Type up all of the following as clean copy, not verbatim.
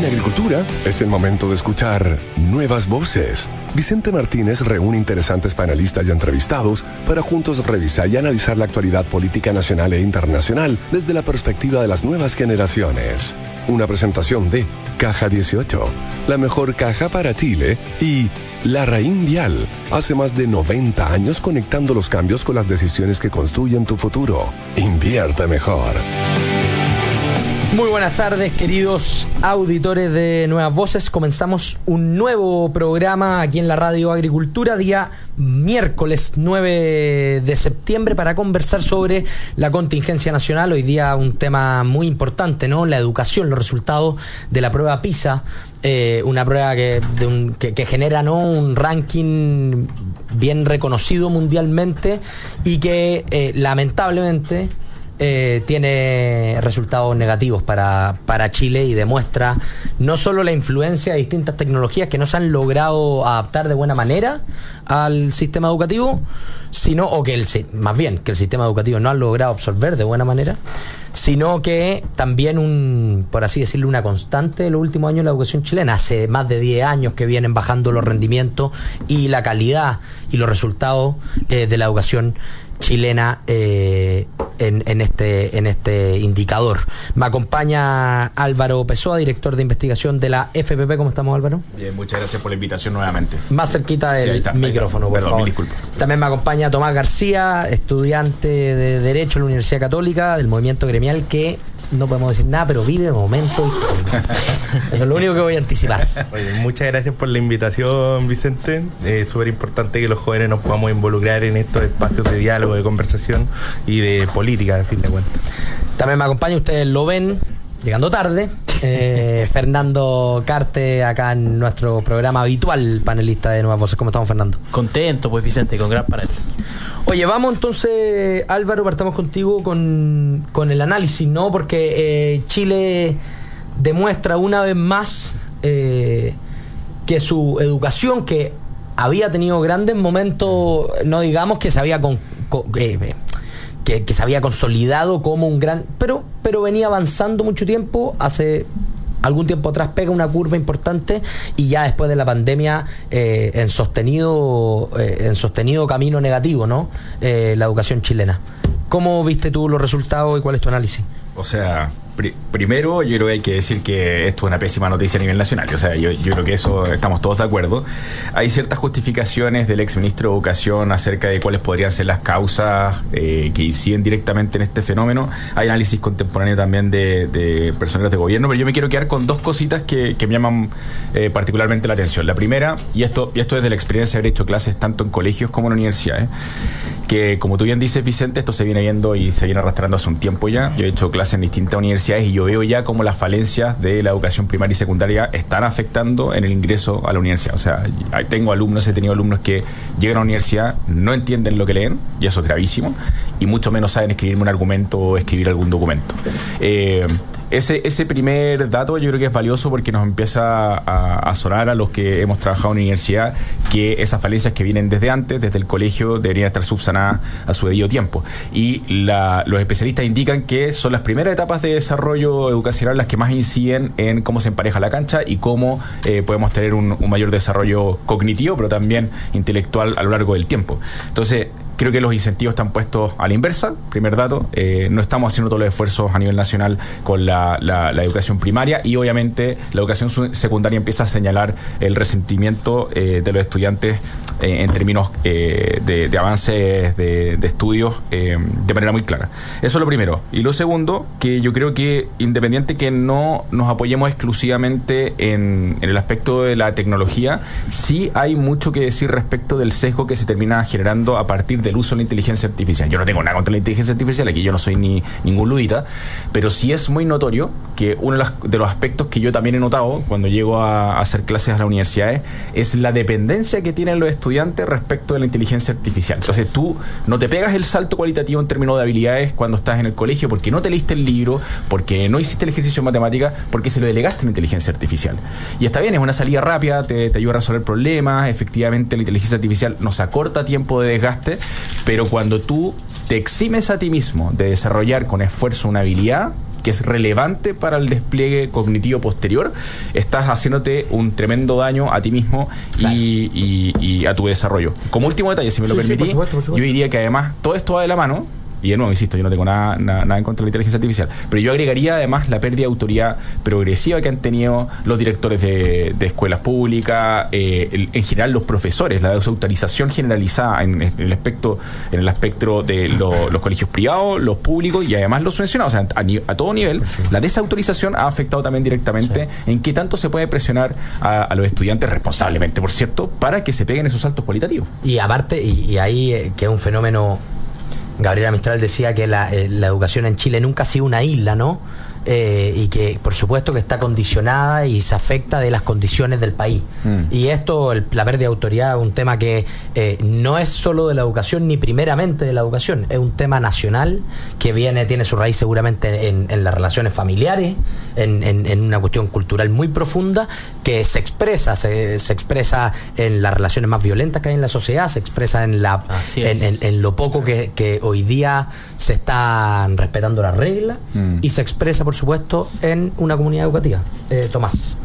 En agricultura es el momento de escuchar nuevas voces. Vicente Martínez reúne interesantes panelistas y entrevistados para juntos revisar y analizar la actualidad política nacional e internacional desde la perspectiva de las nuevas generaciones. Una presentación de Caja 18, la mejor caja para Chile, y Larraín Vial, hace más de 90 años conectando los cambios con las decisiones que construyen tu futuro. Invierte mejor. Muy buenas tardes, queridos auditores de Nuevas Voces. Comenzamos un nuevo programa aquí en la Radio Agricultura, día miércoles 9 de septiembre, para conversar sobre la contingencia nacional. Hoy día un tema muy importante, ¿no? La educación, los resultados de la prueba PISA, una prueba que genera, ¿no?, un ranking bien reconocido mundialmente y que lamentablemente tiene resultados negativos para Chile, y demuestra no solo la influencia de distintas tecnologías que no se han logrado adaptar de buena manera al sistema educativo, sino, más bien, que el sistema educativo no ha logrado absorber de buena manera, sino que también por así decirlo, una constante de los últimos años de la educación chilena. Hace más de 10 años que vienen bajando los rendimientos y la calidad y los resultados de la educación chilena en este indicador. Me acompaña Álvaro Pessoa, director de investigación de la FPP. ¿Cómo estamos, Álvaro? Bien, muchas gracias por la invitación nuevamente. Más cerquita del micrófono, por favor. Mil disculpas. También me acompaña Tomás García, estudiante de Derecho en la Universidad Católica, del movimiento gremial, que no podemos decir nada, pero vive el momento histórico. Eso es lo único que voy a anticipar. Oye, muchas gracias por la invitación, Vicente. Es súper importante que los jóvenes nos podamos involucrar en estos espacios de diálogo, de conversación y de política, al fin de cuentas. También me acompaña, ustedes lo ven, llegando tarde, Fernando Carte, acá en nuestro programa habitual, panelista de Nuevas Voces. ¿Cómo estamos, Fernando? Contento, pues, Vicente, con gran panel. Oye, vamos entonces, Álvaro, partamos contigo con el análisis, ¿no? Porque Chile demuestra una vez más que su educación, que había tenido grandes momentos, no digamos que se había que se había consolidado como un gran, pero venía avanzando mucho tiempo. Hace algún tiempo atrás pega una curva importante, y ya después de la pandemia en sostenido camino negativo, ¿no? La educación chilena. ¿Cómo viste tú los resultados y cuál es tu análisis? O sea, primero yo creo que hay que decir que esto es una pésima noticia a nivel nacional. O sea, yo creo que eso estamos todos de acuerdo. Hay ciertas justificaciones del exministro de Educación acerca de cuáles podrían ser las causas que inciden directamente en este fenómeno. Hay análisis contemporáneo también de personeros de gobierno, pero yo me quiero quedar con dos cositas que me llaman particularmente la atención. La primera, y esto es de la experiencia de haber hecho clases tanto en colegios como en universidades, que como tú bien dices, Vicente, esto se viene viendo y se viene arrastrando hace un tiempo ya. Yo he hecho clases en distintas universidades y yo veo ya cómo las falencias de la educación primaria y secundaria están afectando en el ingreso a la universidad. O sea, he tenido alumnos que llegan a la universidad, no entienden lo que leen, y eso es gravísimo, y mucho menos saben escribirme un argumento o escribir algún documento. Ese primer dato yo creo que es valioso, porque nos empieza a sonar a los que hemos trabajado en universidad que esas falencias que vienen desde antes, desde el colegio, deberían estar subsanadas a su debido tiempo. Y los especialistas indican que son las primeras etapas de desarrollo educacional las que más inciden en cómo se empareja la cancha y cómo podemos tener un mayor desarrollo cognitivo, pero también intelectual a lo largo del tiempo. Entonces, creo que los incentivos están puestos a la inversa. Primer dato, no estamos haciendo todos los esfuerzos a nivel nacional con la educación primaria, y obviamente la educación secundaria empieza a señalar el resentimiento de los estudiantes en términos de avances de estudios de manera muy clara. Eso es lo primero. Y lo segundo, que yo creo que independiente que no nos apoyemos exclusivamente en el aspecto de la tecnología, sí hay mucho que decir respecto del sesgo que se termina generando a partir del uso de la inteligencia artificial. Yo no tengo nada contra la inteligencia artificial, aquí yo no soy ningún ludita, pero sí es muy notorio que uno de los aspectos que yo también he notado cuando llego a hacer clases a las universidades es la dependencia que tienen los estudiantes respecto de la inteligencia artificial. Entonces tú no te pegas el salto cualitativo en términos de habilidades cuando estás en el colegio porque no te leíste el libro, porque no hiciste el ejercicio en matemática, porque se lo delegaste en inteligencia artificial. Y está bien, es una salida rápida, te ayuda a resolver problemas. Efectivamente, la inteligencia artificial nos acorta tiempo de desgaste, pero cuando tú te eximes a ti mismo de desarrollar con esfuerzo una habilidad, que es relevante para el despliegue cognitivo posterior, estás haciéndote un tremendo daño a ti mismo y a tu desarrollo. Como último detalle, si me lo permitís, por supuesto. yo diría que además todo esto va de la mano. Y de nuevo, insisto, yo no tengo nada en contra de la inteligencia artificial, pero yo agregaría además la pérdida de autoridad progresiva que han tenido los directores de escuelas públicas, en general los profesores, la desautorización generalizada en el espectro de los colegios privados, los públicos y además los subvencionados. O sea, a todo nivel, la desautorización ha afectado también directamente en qué tanto se puede presionar a los estudiantes, responsablemente, por cierto, para que se peguen esos saltos cualitativos. Y aparte, y ahí que es un fenómeno... Gabriela Mistral decía que la educación en Chile nunca ha sido una isla, ¿no? Y que por supuesto que está condicionada y se afecta de las condiciones del país. Y esto, la pérdida de autoridad, es un tema que no es solo de la educación ni primeramente de la educación, es un tema nacional que tiene su raíz seguramente en las relaciones familiares, en una cuestión cultural muy profunda que se expresa en las relaciones más violentas que hay en la sociedad, se expresa en lo poco que hoy día se están respetando las reglas y se expresa por supuesto en una comunidad educativa. Tomás.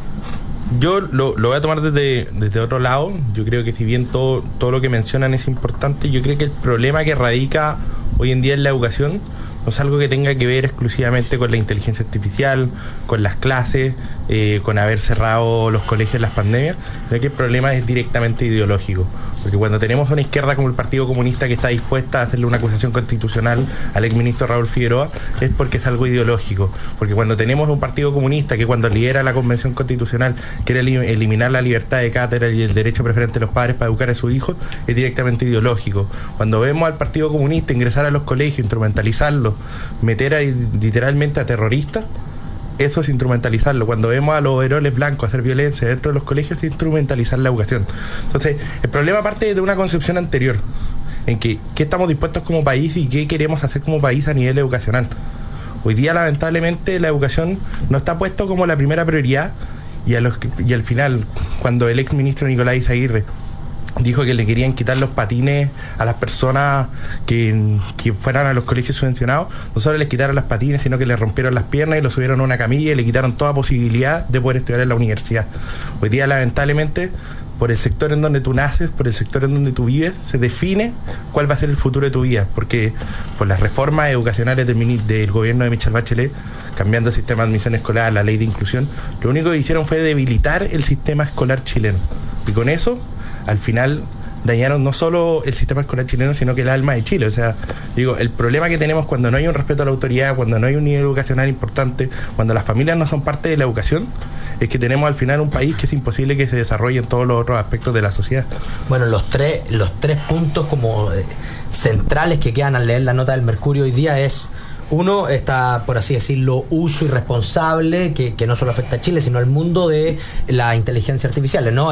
Yo lo voy a tomar desde otro lado. Yo creo que si bien todo lo que mencionan es importante, yo creo que el problema que radica hoy en día en la educación no es algo que tenga que ver exclusivamente con la inteligencia artificial, con las clases, con haber cerrado los colegios en las pandemias, sino que el problema es directamente ideológico. Porque cuando tenemos una izquierda como el Partido Comunista que está dispuesta a hacerle una acusación constitucional al exministro Raúl Figueroa, es porque es algo ideológico. Porque cuando tenemos un Partido Comunista que cuando lidera la Convención Constitucional quiere eliminar la libertad de cátedra y el derecho preferente de los padres para educar a sus hijos, es directamente ideológico. Cuando vemos al Partido Comunista ingresar a los colegios, instrumentalizarlos, meter literalmente a terroristas, eso es instrumentalizarlo. Cuando vemos a los overoles blancos hacer violencia dentro de los colegios, es instrumentalizar la educación. Entonces, el problema parte de una concepción anterior, en que qué estamos dispuestos como país y qué queremos hacer como país a nivel educacional. Hoy día, lamentablemente, la educación no está puesto como la primera prioridad y al final, cuando el ex ministro Nicolás Izaguirre dijo que le querían quitar los patines a las personas que fueran a los colegios subvencionados, no solo les quitaron las patines, sino que les rompieron las piernas y lo subieron a una camilla y le quitaron toda posibilidad de poder estudiar en la universidad. Hoy día, lamentablemente, por el sector en donde tú naces, por el sector en donde tú vives, se define cuál va a ser el futuro de tu vida, porque por las reformas educacionales del gobierno de Michelle Bachelet, cambiando el sistema de admisión escolar, la ley de inclusión, lo único que hicieron fue debilitar el sistema escolar chileno. Y con eso, al final, dañaron no solo el sistema escolar chileno, sino que el alma de Chile. O sea, digo, el problema que tenemos cuando no hay un respeto a la autoridad, cuando no hay un nivel educacional importante, cuando las familias no son parte de la educación, es que tenemos al final un país que es imposible que se desarrolle en todos los otros aspectos de la sociedad. Bueno, los tres puntos como centrales que quedan al leer la nota del Mercurio hoy día es: uno, está, por así decirlo, uso irresponsable que no solo afecta a Chile, sino al mundo de la inteligencia artificial, ¿no?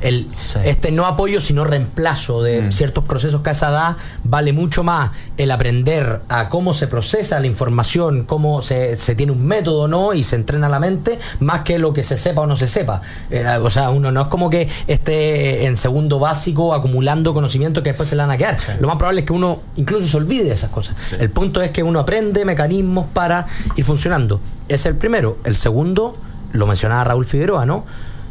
Este no apoyo, sino reemplazo de ciertos procesos que a esa edad vale mucho más el aprender a cómo se procesa la información, cómo se tiene un método, ¿no? Y se entrena la mente, más que lo que se sepa o no se sepa. O sea, uno no es como que esté en segundo básico acumulando conocimientos que después se le van a quedar. Lo más probable es que uno incluso se olvide de esas cosas. El punto es que uno aprende mecanismos para ir funcionando. Ese es el primero. El segundo, lo mencionaba Raúl Figueroa, ¿no?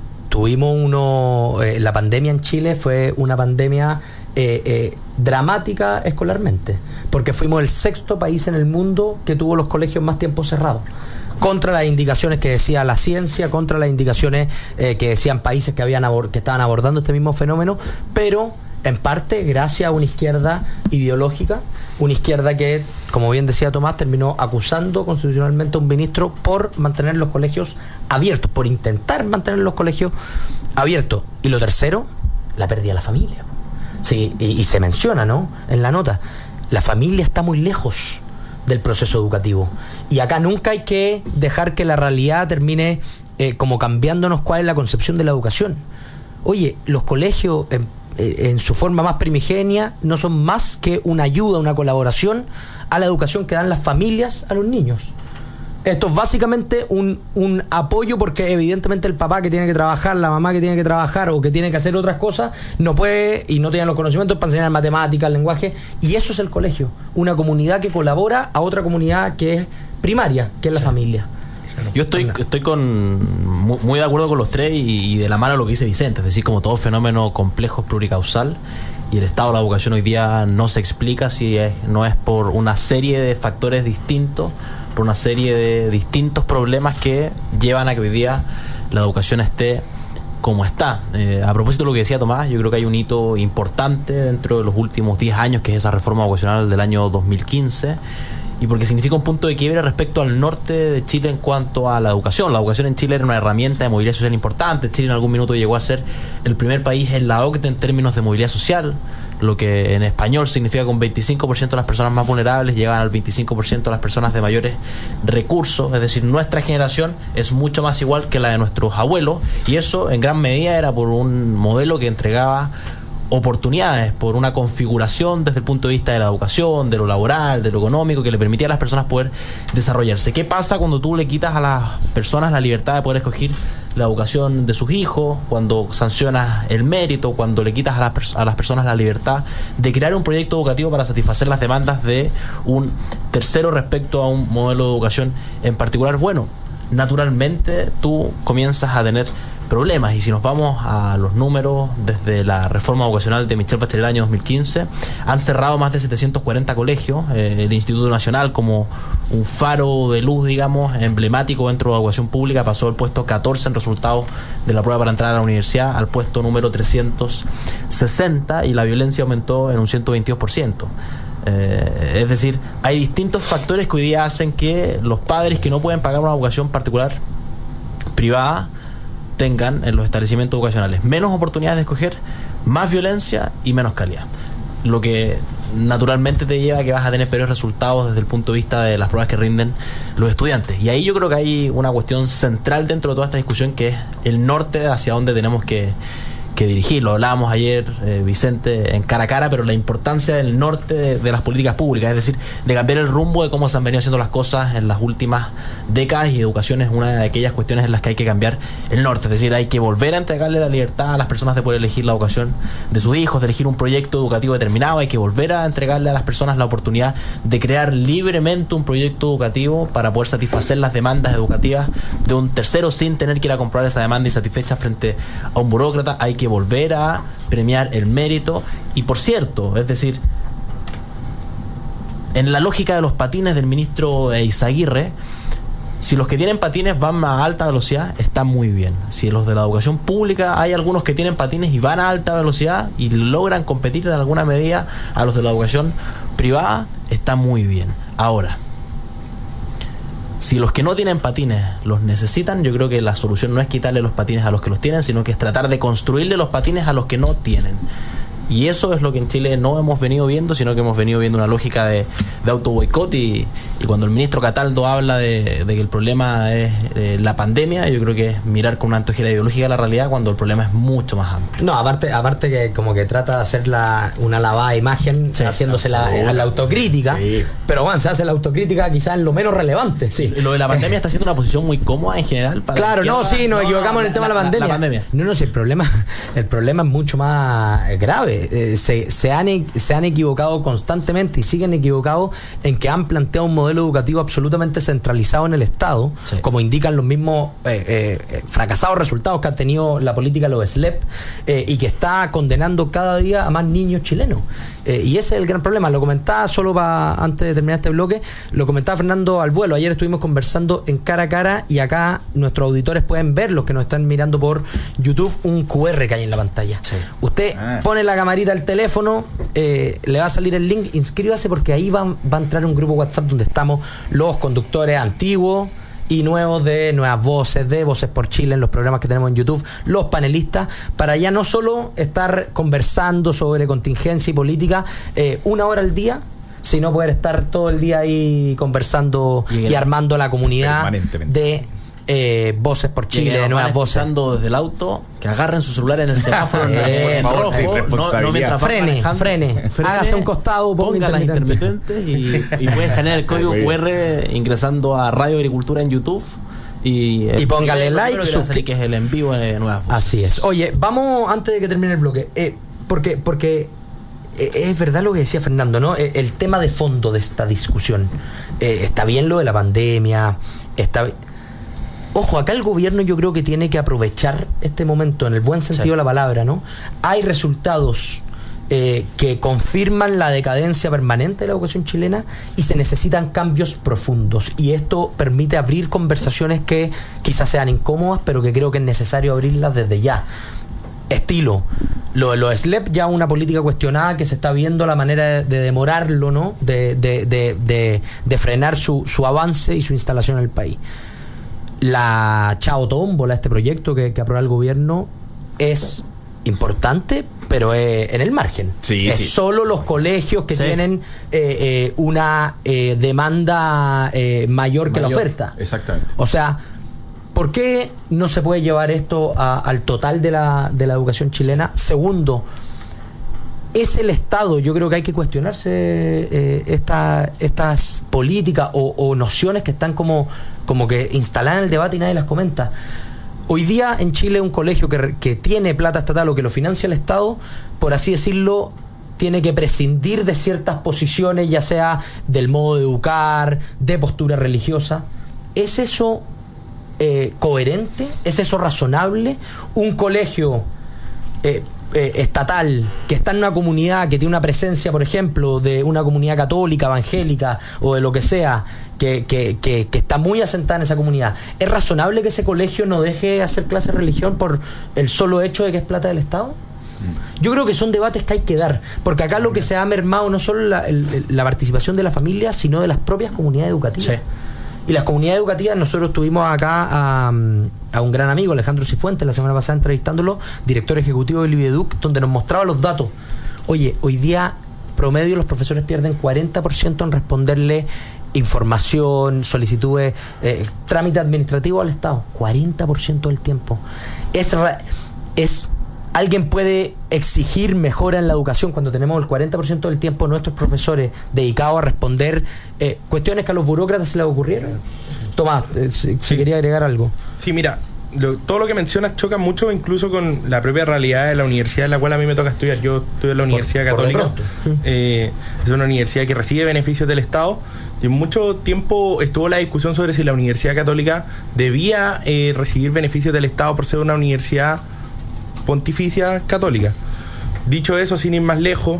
Tuvimos la pandemia en Chile fue una pandemia dramática escolarmente, porque fuimos el 6º país en el mundo que tuvo los colegios más tiempo cerrados, contra las indicaciones que decía la ciencia, contra las indicaciones que decían países que estaban abordando este mismo fenómeno, pero en parte gracias a una izquierda ideológica, una izquierda que, como bien decía Tomás, terminó acusando constitucionalmente a un ministro por mantener los colegios abiertos, por intentar mantener los colegios abiertos. Y lo tercero, la pérdida de la familia. Sí, y se menciona, ¿no?, en la nota, la familia está muy lejos del proceso educativo. Y acá nunca hay que dejar que la realidad termine como cambiándonos cuál es la concepción de la educación. Oye, los colegios en su forma más primigenia no son más que una ayuda, una colaboración a la educación que dan las familias a los niños. Esto es básicamente un apoyo, porque evidentemente el papá que tiene que trabajar, la mamá que tiene que trabajar o que tiene que hacer otras cosas, no puede y no tiene los conocimientos para enseñar matemáticas, lenguaje, y eso es el colegio, una comunidad que colabora a otra comunidad que es primaria, que es la familia. Yo estoy muy de acuerdo con los tres y de la mano lo que dice Vicente, es decir, como todo fenómeno complejo es pluricausal y el estado de la educación hoy día no se explica si no es por una serie de factores distintos, por una serie de distintos problemas que llevan a que hoy día la educación esté como está. A propósito de lo que decía Tomás, yo creo que hay un hito importante dentro de los últimos 10 años, que es esa reforma vocacional del año 2015, y porque significa un punto de quiebre respecto al norte de Chile en cuanto a la educación. La educación en Chile era una herramienta de movilidad social importante. Chile en algún minuto llegó a ser el primer país en la OCDE en términos de movilidad social, lo que en español significa que un 25% de las personas más vulnerables llegaban al 25% de las personas de mayores recursos. Es decir, nuestra generación es mucho más igual que la de nuestros abuelos, y eso en gran medida era por un modelo que entregaba oportunidades, por una configuración desde el punto de vista de la educación, de lo laboral, de lo económico, que le permitía a las personas poder desarrollarse. ¿Qué pasa cuando tú le quitas a las personas la libertad de poder escoger la educación de sus hijos, cuando sancionas el mérito, cuando le quitas a las personas la libertad de crear un proyecto educativo para satisfacer las demandas de un tercero respecto a un modelo de educación en particular? Bueno, naturalmente tú comienzas a tener problemas, y si nos vamos a los números, desde la reforma vocacional de Michelle Bachelet el año 2015 han cerrado más de 740 colegios. El Instituto Nacional, como un faro de luz, digamos, emblemático dentro de la educación pública, pasó del puesto 14 en resultados de la prueba para entrar a la universidad al puesto número 360, y la violencia aumentó en un 122%. Es decir, hay distintos factores que hoy día hacen que los padres que no pueden pagar una educación particular privada tengan en los establecimientos educacionales menos oportunidades de escoger, más violencia y menos calidad, lo que naturalmente te lleva a que vas a tener peores resultados desde el punto de vista de las pruebas que rinden los estudiantes. Y ahí yo creo que hay una cuestión central dentro de toda esta discusión, que es el norte hacia donde tenemos que dirigir. Lo hablábamos ayer, Vicente, en Cara a Cara, pero la importancia del norte de las políticas públicas, es decir, de cambiar el rumbo de cómo se han venido haciendo las cosas en las últimas décadas, y educación es una de aquellas cuestiones en las que hay que cambiar el norte. Es decir, hay que volver a entregarle la libertad a las personas de poder elegir la educación de sus hijos, de elegir un proyecto educativo determinado. Hay que volver a entregarle a las personas la oportunidad de crear libremente un proyecto educativo para poder satisfacer las demandas educativas de un tercero sin tener que ir a comprobar esa demanda insatisfecha frente a un burócrata. Hay que volver a premiar el mérito. Y por cierto, es decir, en la lógica de los patines del ministro Eizaguirre, si los que tienen patines van a alta velocidad, está muy bien. Si los de la educación pública hay algunos que tienen patines y van a alta velocidad y logran competir en alguna medida a los de la educación privada, está muy bien. Ahora, si los que no tienen patines los necesitan, yo creo que la solución no es quitarle los patines a los que los tienen, sino que es tratar de construirle los patines a los que no tienen. Y eso es lo que en Chile no hemos venido viendo, sino que hemos venido viendo una lógica de autoboicot, y cuando el ministro Cataldo habla de que el problema es la pandemia, yo creo que es mirar con una antojera ideológica la realidad, cuando el problema es mucho más amplio. No, aparte que como que trata de hacer una lavada de imagen, sí, haciéndose la autocrítica, sí. Pero bueno, se hace la autocrítica quizás en lo menos relevante. Sí. Lo de la pandemia está siendo una posición muy cómoda en general para claro, nos equivocamos en el tema de la pandemia. No, si el problema es mucho más grave. Se han equivocado constantemente y siguen equivocados en que han planteado un modelo educativo absolutamente centralizado en el Estado, sí, como indican los mismos fracasados resultados que ha tenido la política de los SLEP, y que está condenando cada día a más niños chilenos. Y ese es el gran problema. Lo comentaba antes de terminar este bloque, lo comentaba Fernando Alvuelo. Ayer estuvimos conversando en Cara a Cara, y acá nuestros auditores pueden ver, los que nos están mirando por YouTube, un QR que hay en la pantalla. Sí. Usted pone la camarita del teléfono, le va a salir el link, inscríbase, porque ahí va a entrar un grupo WhatsApp donde estamos los conductores antiguos y nuevos de Nuevas Voces, de Voces por Chile, en los programas que tenemos en YouTube, los panelistas, para ya no solo estar conversando sobre contingencia y política 1 hora al día, sino poder estar todo el día ahí conversando y armando la comunidad de Voces por Chile, de Nuevas Voces. Desde el auto, que agarren su celular en el semáforo en rojo, no mientras frene, hágase un costado, ponga las intermitentes y puede escanear el código QR ingresando a Radio Agricultura en YouTube. Y póngale like, que es el en vivo de Nuevas Voces. Así es. Oye, vamos, antes de que termine el bloque, porque es verdad lo que decía Fernando, ¿no? El tema de fondo de esta discusión. Está bien lo de la pandemia, Ojo, acá el gobierno yo creo que tiene que aprovechar este momento en el buen sentido de la palabra, ¿no? Hay resultados que confirman la decadencia permanente de la educación chilena y se necesitan cambios profundos. Y esto permite abrir conversaciones que quizás sean incómodas, pero que creo que es necesario abrirlas desde ya. Estilo, lo de los SLEP, ya una política cuestionada que se está viendo la manera de demorarlo, ¿no? De frenar su avance y su instalación en el país. La Chao Tómbola, este proyecto que aprueba el gobierno, es importante, pero en el margen. Sí. Solo los colegios que tienen una demanda mayor que la oferta. Exactamente. O sea, ¿por qué no se puede llevar esto al total de la educación chilena? Segundo, es el Estado. Yo creo que hay que cuestionarse estas políticas o nociones que están como que instaladas en el debate y nadie las comenta. Hoy día en Chile un colegio que tiene plata estatal o que lo financia el Estado, por así decirlo, tiene que prescindir de ciertas posiciones, ya sea del modo de educar, de postura religiosa. ¿Es eso coherente? ¿Es eso razonable? Un colegio estatal que está en una comunidad que tiene una presencia, por ejemplo, de una comunidad católica, evangélica o de lo que sea, que está muy asentada en esa comunidad, ¿es razonable que ese colegio no deje hacer clases de religión por el solo hecho de que es plata del Estado? Yo creo que son debates que hay que dar, porque acá lo que se ha mermado no solo la participación de la familia, sino de las propias comunidades educativas. Sí. Y las comunidades educativas, nosotros tuvimos acá a un gran amigo, Alejandro Cifuentes, la semana pasada entrevistándolo, director ejecutivo del IBEDUC, donde nos mostraba los datos. Oye, hoy día promedio los profesores pierden 40% en responderle información, solicitudes, trámite administrativo al Estado. 40% del tiempo. ¿Alguien puede exigir mejora en la educación cuando tenemos el 40% del tiempo de nuestros profesores dedicados a responder cuestiones que a los burócratas se les ocurrieron? Tomás, si quería agregar algo. Sí, mira, todo lo que mencionas choca mucho incluso con la propia realidad de la universidad en la cual a mí me toca estudiar. Yo estudio en la Universidad Católica. Es una universidad que recibe beneficios del Estado y en mucho tiempo estuvo la discusión sobre si la Universidad Católica debía recibir beneficios del Estado por ser una universidad pontificia católica. Dicho eso, sin ir más lejos,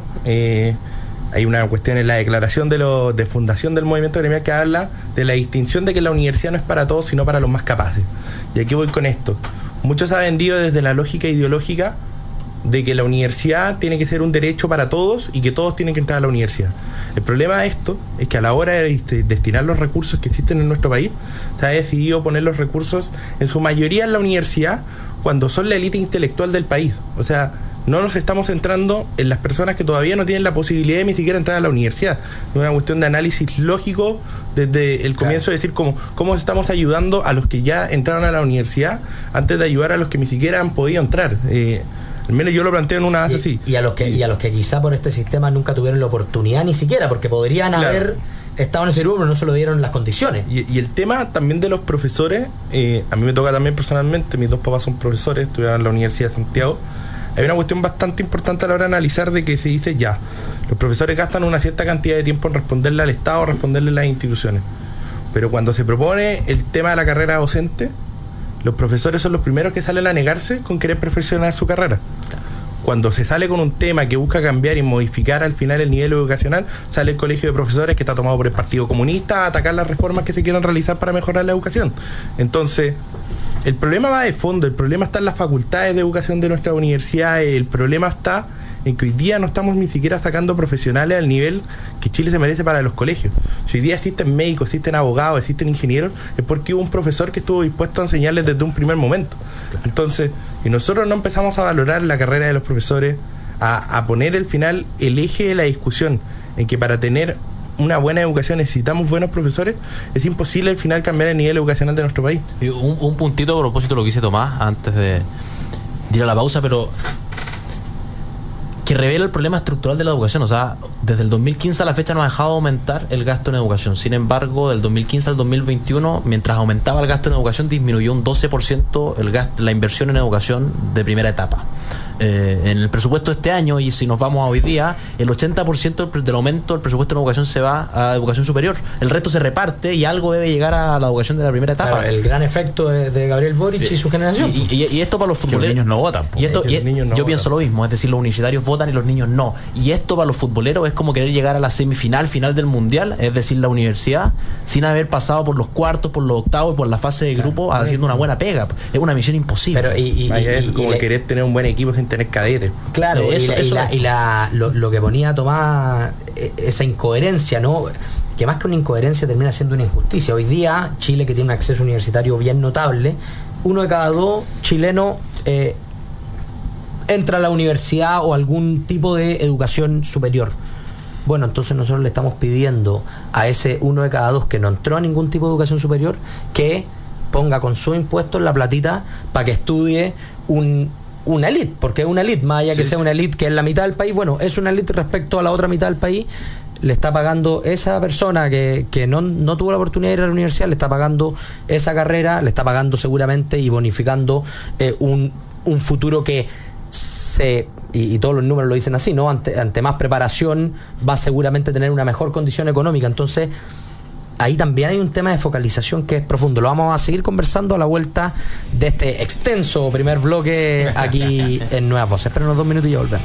hay una cuestión en la declaración de fundación del movimiento gremial que habla de la distinción de que la universidad no es para todos, sino para los más capaces. Y aquí voy con esto. Mucho se ha vendido desde la lógica ideológica de que la universidad tiene que ser un derecho para todos y que todos tienen que entrar a la universidad. El problema de esto es que a la hora de destinar los recursos que existen en nuestro país, se ha decidido poner los recursos en su mayoría en la universidad cuando son la élite intelectual del país. O sea, no nos estamos centrando en las personas que todavía no tienen la posibilidad de ni siquiera entrar a la universidad. Es una cuestión de análisis lógico desde el comienzo, de decir cómo estamos ayudando a los que ya entraron a la universidad antes de ayudar a los que ni siquiera han podido entrar. Al menos yo lo planteo en una base así. Y a los que quizá por este sistema nunca tuvieron la oportunidad ni siquiera, porque podrían haber estado en ese grupo, pero no se lo dieron las condiciones. Y el tema también de los profesores, a mí me toca también personalmente, mis dos papás son profesores, estudiaron en la Universidad de Santiago. Hay una cuestión bastante importante a la hora de analizar, de que se dice los profesores gastan una cierta cantidad de tiempo en responderle al Estado, responderle a las instituciones. Pero cuando se propone el tema de la carrera docente, los profesores son los primeros que salen a negarse con querer perfeccionar su carrera. Cuando se sale con un tema que busca cambiar y modificar al final el nivel educacional, sale el colegio de profesores que está tomado por el Partido Comunista a atacar las reformas que se quieran realizar para mejorar la educación. Entonces, el problema va de fondo, el problema está en las facultades de educación de nuestra universidad, el problema está en que hoy día no estamos ni siquiera sacando profesionales al nivel que Chile se merece para los colegios. Si hoy día existen médicos, existen abogados, existen ingenieros, es porque hubo un profesor que estuvo dispuesto a enseñarles desde un primer momento. Claro. Entonces, si nosotros no empezamos a valorar la carrera de los profesores, a poner al final el eje de la discusión en que para tener una buena educación necesitamos buenos profesores, es imposible al final cambiar el nivel educacional de nuestro país. Un puntito a propósito de lo que dice Tomás antes de ir a la pausa, pero que revela el problema estructural de la educación. O sea, desde el 2015 a la fecha no ha dejado de aumentar el gasto en educación. Sin embargo, del 2015 al 2021, mientras aumentaba el gasto en educación, disminuyó un 12% la inversión en educación de primera etapa. En el presupuesto de este año, y si nos vamos a hoy día, el 80% del aumento del presupuesto en educación se va a educación superior. El resto se reparte y algo debe llegar a la educación de la primera etapa. Claro, el gran efecto de Gabriel Boric y su generación. Y esto para los futboleros. Los niños no votan. Yo pienso lo mismo, es decir, los universitarios votan y los niños no. Y esto para los futboleros es como querer llegar a la final del mundial, es decir, la universidad, sin haber pasado por los cuartos, por los octavos y por la fase de grupo, haciendo una buena pega. Es una misión imposible. Pero es como querer tener un buen equipo sin tener cadetes. Claro, lo que ponía Tomás, esa incoherencia, ¿no? Que más que una incoherencia termina siendo una injusticia. Hoy día, Chile, que tiene un acceso universitario bien notable, 1 de cada 2 chilenos entra a la universidad o algún tipo de educación superior. Bueno, entonces nosotros le estamos pidiendo a ese 1 de cada 2 que no entró a ningún tipo de educación superior que ponga con sus impuestos la platita para que estudie una elite, porque es una elite, más allá que sea una elite que es la mitad del país, bueno, es una elite respecto a la otra mitad del país. Le está pagando esa persona que no tuvo la oportunidad de ir a la universidad, le está pagando esa carrera, le está pagando seguramente y bonificando un futuro que y todos los números lo dicen así, ¿no? Ante más preparación va a seguramente tener una mejor condición económica. Entonces ahí también hay un tema de focalización que es profundo. Lo vamos a seguir conversando a la vuelta de este extenso primer bloque aquí en Nuevas Voces. Espérenos 2 minutos y ya volvemos.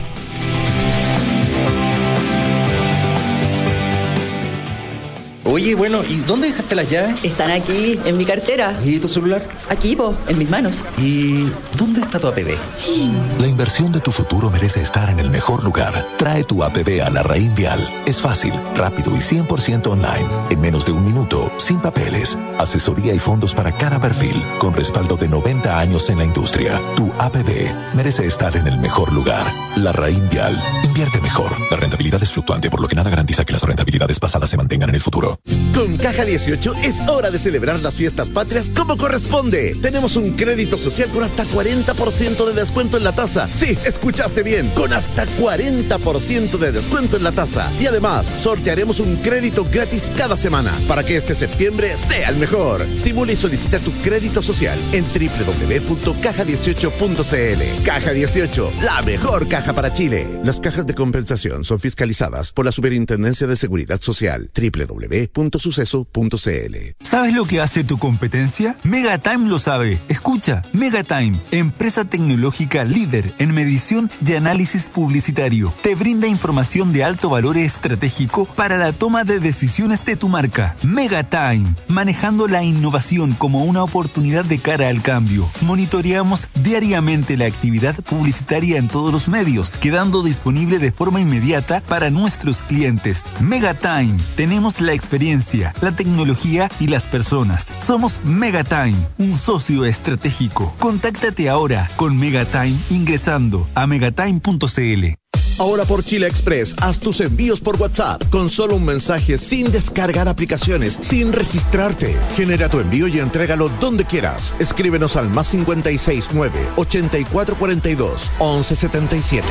Oye, bueno, ¿y dónde dejaste las llaves? Están aquí, en mi cartera. ¿Y tu celular? Aquí, en mis manos. ¿Y dónde está tu APB? La inversión de tu futuro merece estar en el mejor lugar. Trae tu APB a Larraín Vial. Es fácil, rápido y 100% online. En menos de 1 minuto, sin papeles. Asesoría y fondos para cada perfil, con respaldo de 90 años en la industria. Tu APB merece estar en el mejor lugar. Larraín Vial. Invierte mejor. La rentabilidad es fluctuante, por lo que nada garantiza que las rentabilidades pasadas se mantengan en el futuro. Con Caja 18 es hora de celebrar las fiestas patrias como corresponde. Tenemos un crédito social con hasta 40% de descuento en la tasa. Sí, escuchaste bien, con hasta 40% de descuento en la tasa. Y además, sortearemos un crédito gratis cada semana para que este septiembre sea el mejor. Simula y solicita tu crédito social en www.caja18.cl. Caja 18, la mejor caja para Chile. Las cajas de compensación son fiscalizadas por la Superintendencia de Seguridad Social. www.suceso.cl. ¿Sabes lo que hace tu competencia? Megatime lo sabe. Escucha, Megatime, empresa tecnológica líder en medición y análisis publicitario, te brinda información de alto valor estratégico para la toma de decisiones de tu marca. Megatime, manejando la innovación como una oportunidad de cara al cambio. Monitoreamos diariamente la actividad publicitaria en todos los medios, quedando disponible de forma inmediata para nuestros clientes. Megatime, tenemos la experiencia, la tecnología y las personas. Somos Megatime, un socio estratégico. Contáctate ahora con Megatime ingresando a megatime.cl. Ahora por Chile Express, haz tus envíos por WhatsApp con solo un mensaje, sin descargar aplicaciones, sin registrarte. Genera tu envío y entrégalo donde quieras. Escríbenos al +569 8442 1177.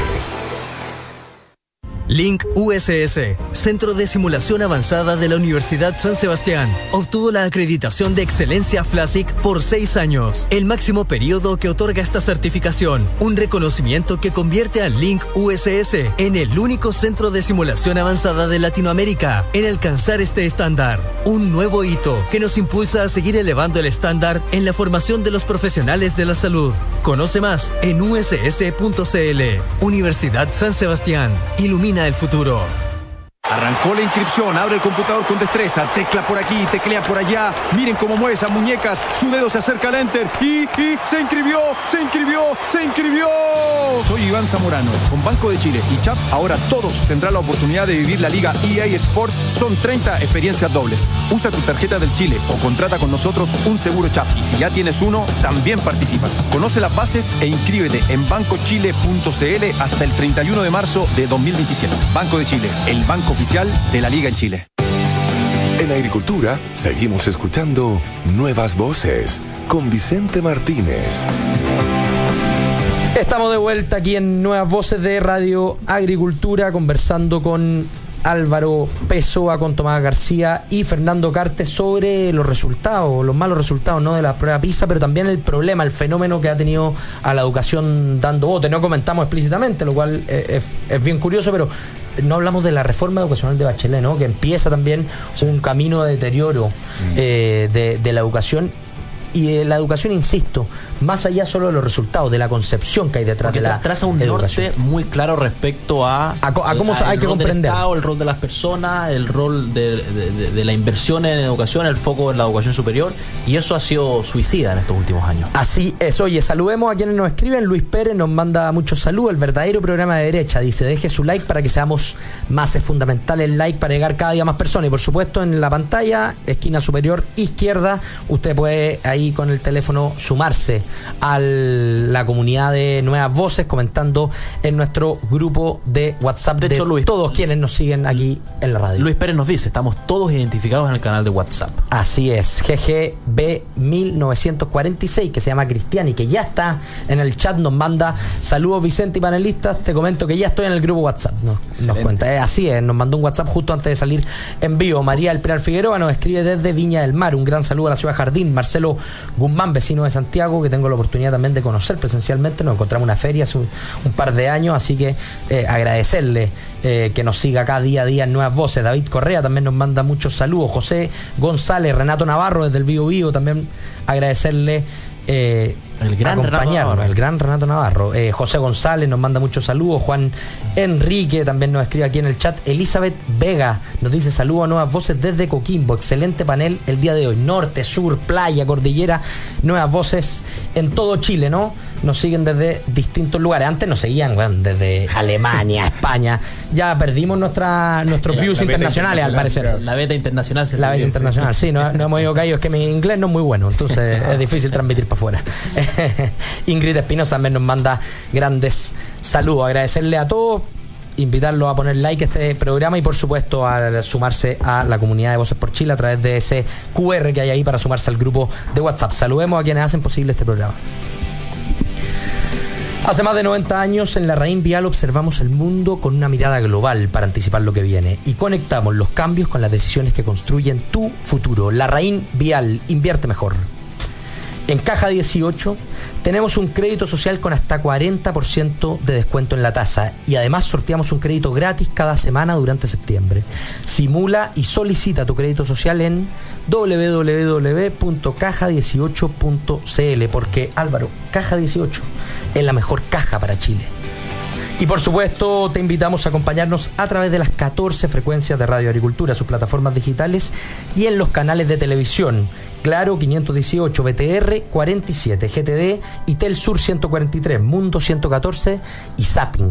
Link USS, Centro de Simulación Avanzada de la Universidad San Sebastián, obtuvo la acreditación de excelencia FLASIC por 6 años, el máximo periodo que otorga esta certificación, un reconocimiento que convierte a Link USS en el único centro de simulación avanzada de Latinoamérica en alcanzar este estándar, un nuevo hito que nos impulsa a seguir elevando el estándar en la formación de los profesionales de la salud. Conoce más en uss.cl. Universidad San Sebastián, ilumina el futuro. Arrancó la inscripción, abre el computador con destreza, tecla por aquí, teclea por allá, miren cómo mueve esas muñecas, su dedo se acerca al enter y se inscribió. Soy Iván Zamorano, con Banco de Chile y CHAP, ahora todos tendrán la oportunidad de vivir la Liga EA Sport, son 30 experiencias dobles. Usa tu tarjeta del Chile o contrata con nosotros un seguro CHAP y si ya tienes uno, también participas. Conoce las bases e inscríbete en bancochile.cl hasta el 31 de marzo de 2027. Banco de Chile, el banco oficial de la Liga en Chile. En agricultura, seguimos escuchando Nuevas Voces con Vicente Martínez. Estamos de vuelta aquí en Nuevas Voces de Radio Agricultura, conversando con Álvaro Pessoa con Tomás García y Fernando Cartes sobre los resultados, los malos resultados, ¿no?, de la prueba PISA, pero también el problema, el fenómeno que ha tenido a la educación dando bote. No comentamos explícitamente, lo cual es bien curioso, pero no hablamos de la reforma educacional de Bachelet, ¿no?, que empieza también un camino de deterioro de la educación. Y de la educación, insisto, más allá solo de los resultados, de la concepción que hay detrás de la traza un educación. norte muy claro respecto a cómo hay que comprender el rol de las personas, el rol de la inversión en educación, el foco en la educación superior, y eso ha sido suicida en estos últimos años. Así es. Oye, saludemos a quienes nos escriben. Luis Pérez nos manda muchos saludos. El verdadero programa de derecha, dice, deje su like para que seamos más. Es fundamental el like para llegar cada día a más personas. Y por supuesto, en la pantalla, esquina superior izquierda, usted puede ahí con el teléfono sumarse a la comunidad de Nuevas Voces, comentando en nuestro grupo de WhatsApp de hecho, Luis, todos quienes nos siguen aquí en la radio. Luis Pérez nos dice, estamos todos identificados en el canal de WhatsApp. Así es, GGB1946, que se llama Cristian y que ya está en el chat, nos manda saludos Vicente y panelistas, te comento que ya estoy en el grupo WhatsApp, nos cuenta, así es, nos mandó un WhatsApp justo antes de salir en vivo. María del Pilar Figueroa nos escribe desde Viña del Mar, un gran saludo a la ciudad Jardín. Marcelo Guzmán, vecino de Santiago, que tengo la oportunidad también de conocer presencialmente, nos encontramos en una feria hace un par de años, así que agradecerle que nos siga acá día a día en Nuevas Voces. David Correa también nos manda muchos saludos, José González, Renato Navarro desde el Bío Bío, también agradecerle el gran Renato Navarro. José González nos manda muchos saludos. Juan Enrique también nos escribe aquí en el chat. Elizabeth Vega nos dice saludos a Nuevas Voces desde Coquimbo, excelente panel el día de hoy, norte, sur, playa, cordillera, Nuevas Voces en todo Chile, ¿no? Nos siguen desde distintos lugares. Antes nos seguían desde Alemania, España. Ya perdimos nuestros views internacionales, al parecer. La beta internacional La beta internacional, sí, no hemos ido caídos. Es que mi inglés no es muy bueno, entonces es difícil transmitir para afuera. Ingrid Espinosa también nos manda grandes saludos. Agradecerle a todos, invitarlos a poner like a este programa y por supuesto a sumarse a la comunidad de Voces por Chile a través de ese QR que hay ahí para sumarse al grupo de WhatsApp. Saludemos a quienes hacen posible este programa. Hace más de 90 años en Larraín Vial observamos el mundo con una mirada global para anticipar lo que viene y conectamos los cambios con las decisiones que construyen tu futuro. Larraín Vial, invierte mejor. En Caja 18 tenemos un crédito social con hasta 40% de descuento en la tasa y además sorteamos un crédito gratis cada semana durante septiembre. Simula y solicita tu crédito social en www.caja18.cl porque, Álvaro, Caja 18 es la mejor caja para Chile. Y por supuesto te invitamos a acompañarnos a través de las 14 frecuencias de Radio Agricultura, sus plataformas digitales y en los canales de televisión. Claro 518, BTR 47, GTD y Telsur 143, Mundo 114 y Zapping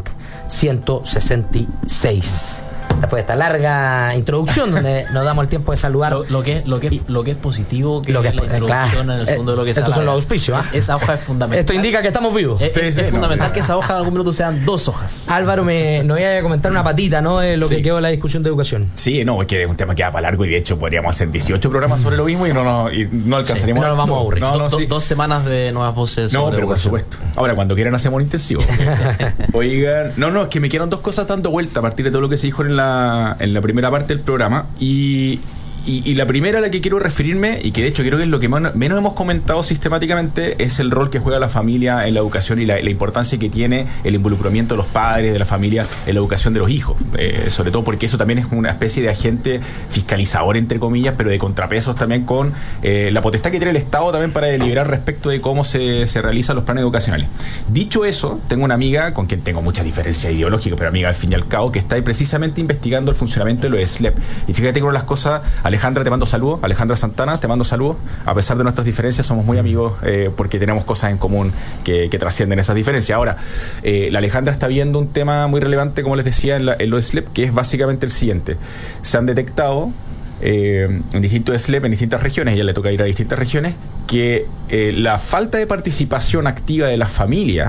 166. Después de esta larga introducción donde nos damos el tiempo de saludar lo que es positivo, que es la introducción en el segundo de lo que estos son los auspicios, esa hoja es fundamental. Esto indica que estamos vivos. Es fundamental que esa hoja en algún minuto sean 2 hojas. Álvaro, nos iba a comentar una patita, ¿no?, de lo que quedó la discusión de educación. Sí, no, es que es un tema que va para largo y de hecho podríamos hacer 18 programas sobre lo mismo y no alcanzaríamos. No nos vamos a aburrir. 2 semanas de Nuevas Voces sobre pero educación. Por supuesto. Ahora, cuando quieran hacemos un intensivo. Oigan, es que me quedan 2 cosas dando vuelta a partir de todo lo que se dijo en la primera parte del programa y la primera a la que quiero referirme y que de hecho creo que es lo que menos hemos comentado sistemáticamente es el rol que juega la familia en la educación y la importancia que tiene el involucramiento de los padres, de la familia en la educación de los hijos, sobre todo porque eso también es una especie de agente fiscalizador entre comillas, pero de contrapesos también con la potestad que tiene el Estado también para deliberar respecto de cómo se realizan los planes educacionales. Dicho eso, tengo una amiga con quien tengo muchas diferencias ideológicas, pero amiga al fin y al cabo, que está ahí precisamente investigando el funcionamiento de los SLEP. Y fíjate que las cosas, Alejandra, te mando saludos. Alejandra Santana, te mando saludos. A pesar de nuestras diferencias, somos muy amigos porque tenemos cosas en común que trascienden esas diferencias. Ahora, la Alejandra está viendo un tema muy relevante, como les decía, en los SLEP, que es básicamente el siguiente. Se han detectado en distintos SLEP, en distintas regiones, ya le toca ir a distintas regiones, que la falta de participación activa de las familias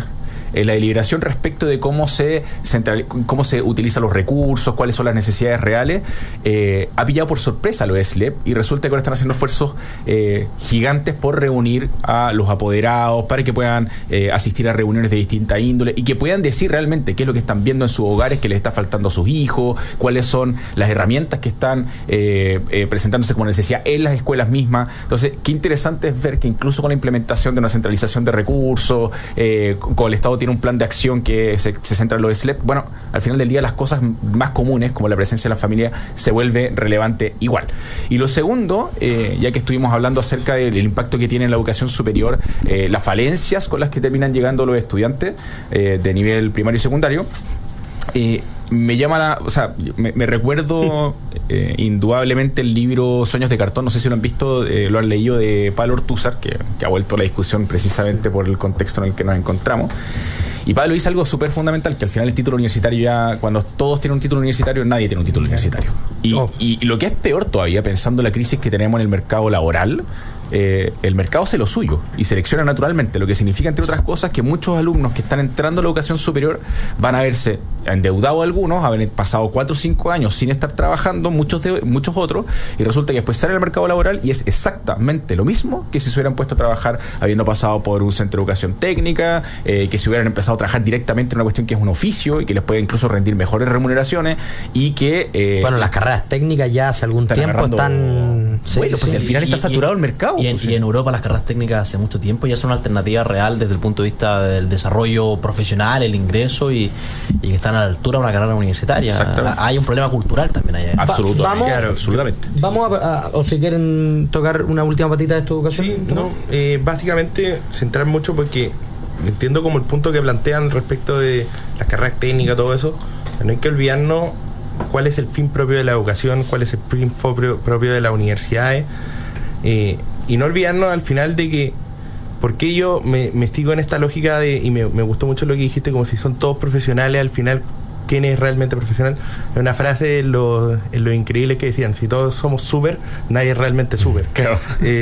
la deliberación respecto de cómo se utilizan los recursos, cuáles son las necesidades reales, ha pillado por sorpresa a los SLEP, y resulta que ahora están haciendo esfuerzos gigantes por reunir a los apoderados para que puedan asistir a reuniones de distinta índole y que puedan decir realmente qué es lo que están viendo en sus hogares que les está faltando a sus hijos, cuáles son las herramientas que están presentándose como necesidad en las escuelas mismas. Entonces, qué interesante es ver que incluso con la implementación de una centralización de recursos, con el Estado tiene un plan de acción que se centra en los SLEP, bueno, al final del día las cosas más comunes, como la presencia de la familia, se vuelve relevante igual. Y lo segundo, ya que estuvimos hablando acerca del impacto que tiene en la educación superior, las falencias con las que terminan llegando los estudiantes de nivel primario y secundario, me llama me recuerdo indudablemente el libro Sueños de Cartón, no sé si lo han visto, lo han leído, de Pablo Ortúzar, que ha vuelto a la discusión precisamente por el contexto en el que nos encontramos. Y Pablo dice algo súper fundamental, que al final el título universitario, ya cuando todos tienen un título universitario, nadie tiene un título universitario. Y lo que es peor todavía, pensando en la crisis que tenemos en el mercado laboral, el mercado hace lo suyo y selecciona naturalmente, lo que significa, entre otras cosas, que muchos alumnos que están entrando a la educación superior van a verse endeudados, algunos, haber pasado 4 o 5 años sin estar trabajando, muchos otros, y resulta que después salen al mercado laboral y es exactamente lo mismo que si se hubieran puesto a trabajar habiendo pasado por un centro de educación técnica, que si hubieran empezado a trabajar directamente en una cuestión que es un oficio y que les puede incluso rendir mejores remuneraciones, y que las carreras técnicas ya hace algún tiempo están... Bueno, pues al final está saturado el mercado. Y en Europa las carreras técnicas hace mucho tiempo ya son una alternativa real desde el punto de vista del desarrollo profesional, el ingreso, y que están a la altura de una carrera universitaria. Hay un problema cultural también allá. Absolutamente. Vamos o si quieren tocar una última patita de esta educación. Sí, básicamente centrar mucho, porque entiendo como el punto que plantean respecto de las carreras técnicas, todo eso, pero no hay que olvidarnos cuál es el fin propio de la educación, cuál es el fin propio de las universidades, y no olvidarnos al final de que, porque yo me sigo en esta lógica y me gustó mucho lo que dijiste, como si son todos profesionales, al final ¿quién es realmente profesional? Es una frase en lo increíble que decían: si todos somos súper, nadie es realmente súper. Claro.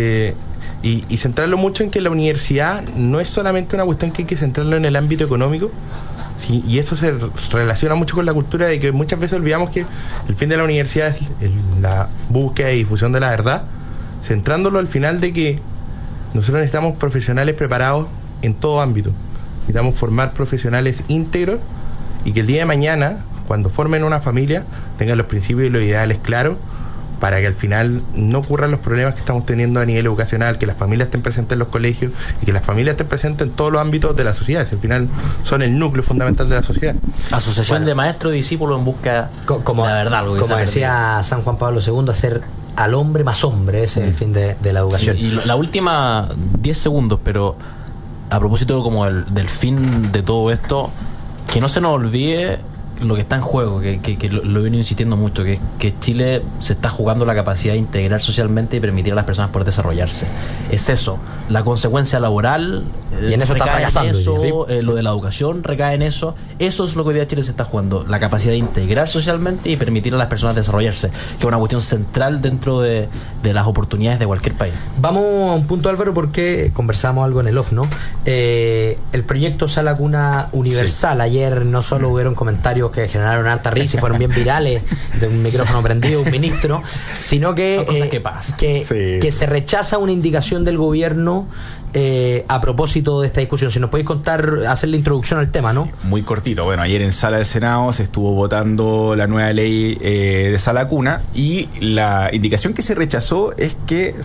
Y centrarlo mucho en que la universidad no es solamente una cuestión que hay que centrarlo en el ámbito económico. Sí, y eso se relaciona mucho con la cultura de que muchas veces olvidamos que el fin de la universidad es la búsqueda y difusión de la verdad, centrándolo al final de que nosotros necesitamos profesionales preparados en todo ámbito. Necesitamos formar profesionales íntegros, y que el día de mañana, cuando formen una familia, tengan los principios y los ideales claros, para que al final no ocurran los problemas que estamos teniendo a nivel educacional, que las familias estén presentes en los colegios y que las familias estén presentes en todos los ámbitos de la sociedad. Al final son el núcleo fundamental de la sociedad. Asociación de maestros y discípulos en busca de la verdad. Como decía San Juan Pablo II, hacer al hombre más hombre, ese es el fin de la educación. Sí, y la última 10 segundos, pero a propósito como del fin de todo esto, que no se nos olvide lo que está en juego, que lo he venido insistiendo mucho, que Chile se está jugando la capacidad de integrar socialmente y permitir a las personas poder desarrollarse. Es eso, la consecuencia laboral, y en eso está fracasando. Lo de la educación recae en eso. Eso es lo que hoy día Chile se está jugando, la capacidad de integrar socialmente y permitir a las personas desarrollarse, que es una cuestión central dentro de las oportunidades de cualquier país. Vamos a un punto, Álvaro, porque conversamos algo en el off, ¿no? El proyecto Sala Cuna Universal, ayer no solo hubieron comentarios que generaron harta risa y fueron bien virales, de un micrófono prendido, un ministro, sino que que se rechaza una indicación del gobierno a propósito de esta discusión. Si nos podéis contar, hacer la introducción al tema, ¿no? Muy cortito. Bueno, ayer en Sala del Senado se estuvo votando la nueva ley de Sala Cuna, y la indicación que se rechazó es que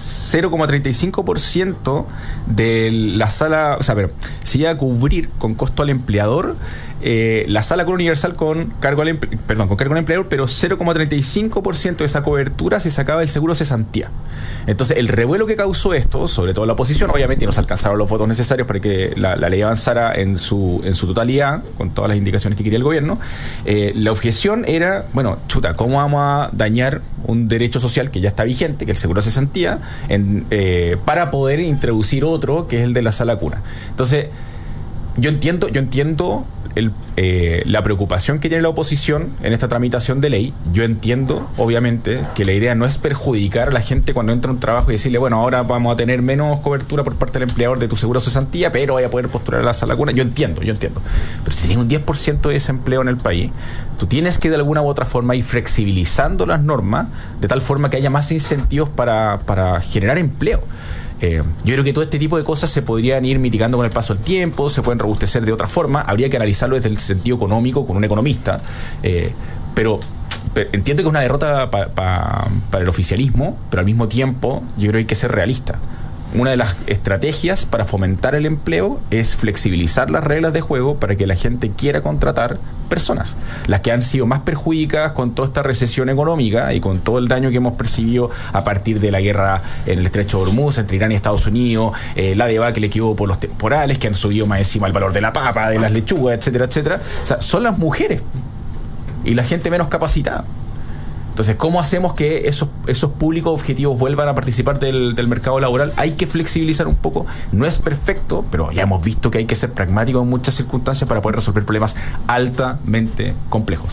0,35% de la sala, se iba a cubrir con costo al empleador la Sala Cuna Universal con cargo al empleador, pero 0,35% de esa cobertura se sacaba del seguro cesantía. Entonces, el revuelo que causó esto, sobre todo la oposición, obviamente no se alcanzaron los votos necesarios para que la ley avanzara en su totalidad, con todas las indicaciones que quería el gobierno. La objeción era, ¿cómo vamos a dañar un derecho social que ya está vigente, que es el seguro cesantía, para poder introducir otro, que es el de la Sala Cuna? Entonces, Yo entiendo la preocupación que tiene la oposición en esta tramitación de ley. Yo entiendo, obviamente, que la idea no es perjudicar a la gente cuando entra a un trabajo y decirle, bueno, ahora vamos a tener menos cobertura por parte del empleador de tu seguro cesantía, pero vaya a poder postular a la sala cuna. Yo entiendo. Pero si tienes un 10% de desempleo en el país, tú tienes que de alguna u otra forma ir flexibilizando las normas de tal forma que haya más incentivos para generar empleo. Yo creo que todo este tipo de cosas se podrían ir mitigando con el paso del tiempo, se pueden robustecer de otra forma, habría que analizarlo desde el sentido económico con un economista, pero entiendo que es una derrota para el oficialismo, pero al mismo tiempo yo creo que hay que ser realista. Una de las estrategias para fomentar el empleo es flexibilizar las reglas de juego para que la gente quiera contratar personas. Las que han sido más perjudicadas con toda esta recesión económica y con todo el daño que hemos percibido a partir de la guerra en el Estrecho de Hormuz entre Irán y Estados Unidos, la debacle que hubo por los temporales que han subido más encima el valor de la papa, de las lechugas, etcétera, etcétera. O sea, son las mujeres y la gente menos capacitada. Entonces, ¿cómo hacemos que esos públicos objetivos vuelvan a participar del mercado laboral? Hay que flexibilizar un poco. No es perfecto, pero ya hemos visto que hay que ser pragmático en muchas circunstancias para poder resolver problemas altamente complejos.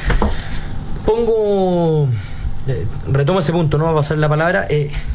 Retomo ese punto, no va a pasar la palabra.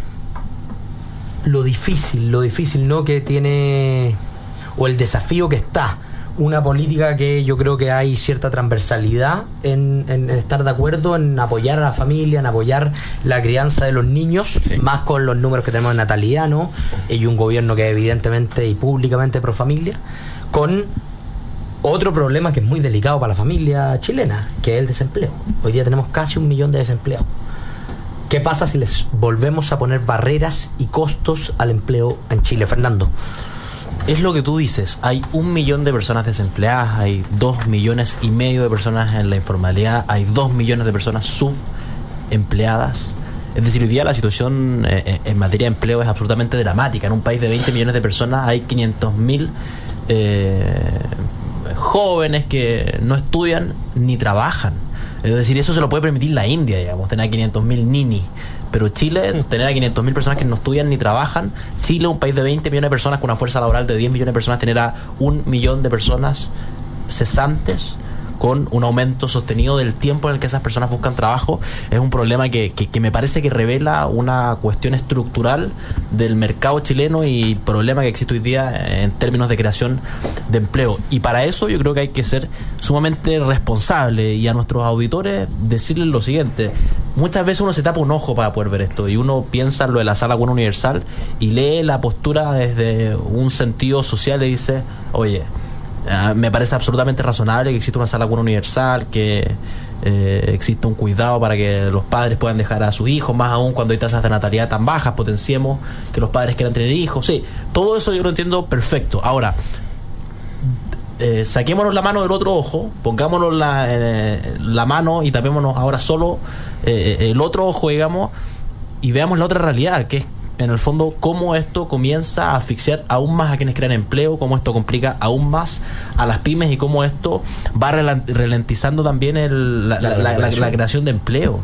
Lo difícil, ¿no?, que tiene, o el desafío que está una política que yo creo que hay cierta transversalidad en estar de acuerdo, en apoyar a la familia, en apoyar la crianza de los niños, sí, más con los números que tenemos de natalidad, ¿no? Y un gobierno que evidentemente y públicamente pro familia, con otro problema que es muy delicado para la familia chilena, que es el desempleo. Hoy día tenemos casi 1 millón de desempleados. ¿Qué pasa si les volvemos a poner barreras y costos al empleo en Chile, Fernando? Es lo que tú dices, hay 1 millón de personas desempleadas, hay 2,5 millones de personas en la informalidad, hay 2 millones de personas subempleadas. Es decir, hoy día la situación en materia de empleo es absolutamente dramática. En un país de 20 millones de personas hay 500.000 jóvenes que no estudian ni trabajan. Es decir, eso se lo puede permitir la India, digamos, tener a 500.000 ninis. Pero Chile, tener a 500.000 personas que no estudian ni trabajan, Chile, un país de 20 millones de personas con una fuerza laboral de 10 millones de personas, tener a 1 millón de personas cesantes con un aumento sostenido del tiempo en el que esas personas buscan trabajo, es un problema que me parece que revela una cuestión estructural del mercado chileno y problema que existe hoy día en términos de creación de empleo. Y para eso yo creo que hay que ser sumamente responsable y a nuestros auditores decirles lo siguiente: muchas veces uno se tapa un ojo para poder ver esto y uno piensa en lo de la sala cuna universal y lee la postura desde un sentido social y dice, oye, me parece absolutamente razonable que exista una sala cuna universal, que exista un cuidado para que los padres puedan dejar a sus hijos, más aún cuando hay tasas de natalidad tan bajas, potenciemos que los padres quieran tener hijos. Sí, todo eso yo lo entiendo perfecto. Ahora, saquémonos la mano del otro ojo, pongámonos la mano y tapémonos ahora solo el otro ojo, digamos, y veamos la otra realidad, que es en el fondo cómo esto comienza a asfixiar aún más a quienes crean empleo, cómo esto complica aún más a las pymes y cómo esto va ralentizando también la creación de empleo.